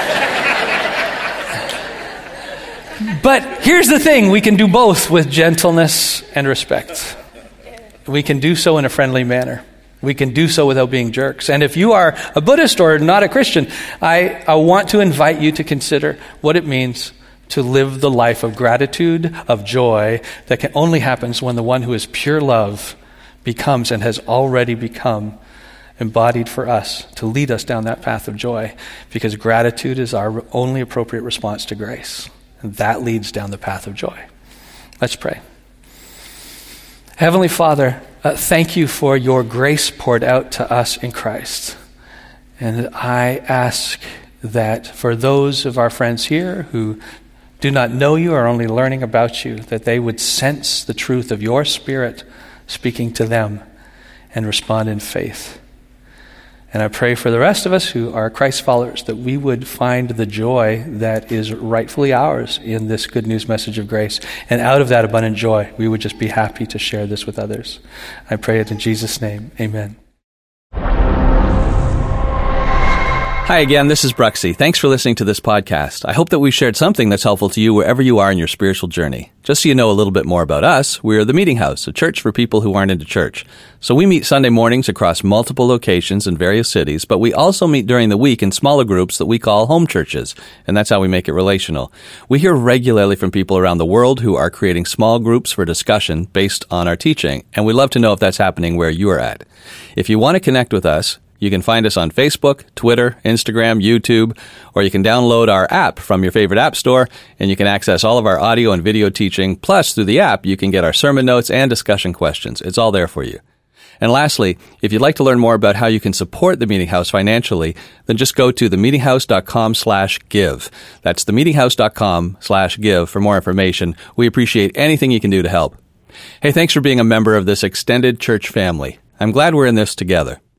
But here's the thing, we can do both with gentleness and respect. We can do so in a friendly manner. We can do so without being jerks. And if you are a Buddhist or not a Christian, I, I want to invite you to consider what it means to live the life of gratitude, of joy, that can only happen when the one who is pure love becomes and has already become embodied for us to lead us down that path of joy, because gratitude is our only appropriate response to grace. And that leads down the path of joy. Let's pray. Heavenly Father, uh, thank you for your grace poured out to us in Christ. And I ask that for those of our friends here who do not know you or are only learning about you, that they would sense the truth of your Spirit speaking to them and respond in faith. And I pray for the rest of us who are Christ followers that we would find the joy that is rightfully ours in this good news message of grace. And out of that abundant joy, we would just be happy to share this with others. I pray it in Jesus' name. Amen. Hi again, this is Bruxy. Thanks for listening to this podcast. I hope that we've shared something that's helpful to you wherever you are in your spiritual journey. Just so you know a little bit more about us, we're the Meeting House, a church for people who aren't into church. So we meet Sunday mornings across multiple locations in various cities, but we also meet during the week in smaller groups that we call home churches, and that's how we make it relational. We hear regularly from people around the world who are creating small groups for discussion based on our teaching, and we'd love to know if that's happening where you are at. If you want to connect with us, you can find us on Facebook, Twitter, Instagram, YouTube, or you can download our app from your favorite app store, and you can access all of our audio and video teaching. Plus, through the app, you can get our sermon notes and discussion questions. It's all there for you. And lastly, if you'd like to learn more about how you can support the Meeting House financially, then just go to themeetinghouse.com slash give. That's themeetinghouse.com slash give for more information. We appreciate anything you can do to help. Hey, thanks for being a member of this extended church family. I'm glad we're in this together.